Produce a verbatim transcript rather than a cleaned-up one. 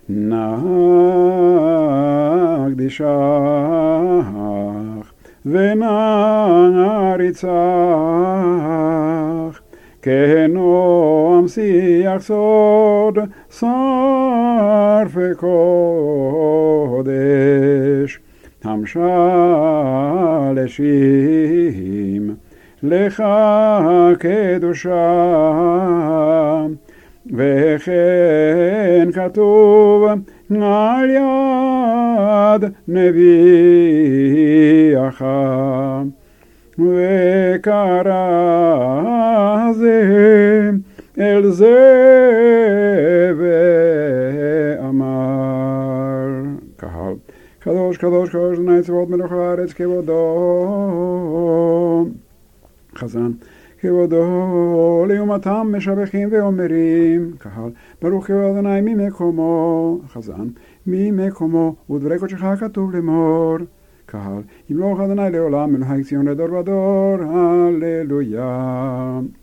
נקדישך ונעריצך, כנועם שיח סוד שרפי קודש, המשלשים לך קדושה. וכן כתוב על יד נביאך, וקרא זה אל זה ואמר. קהל, קדוש קדוש קדוש אדוני צבאות מלך הארץ, כבודו. חזן, כבודו לעומתם משבחים ואומרים. קהל, ברוך כבוד אדוני ממקומו. חזן, ממקומו ודברי קודשך כתוב לאמור. קהל, ימלוך אדוני לעולם, מלך ציון לדור ודור, הללויה.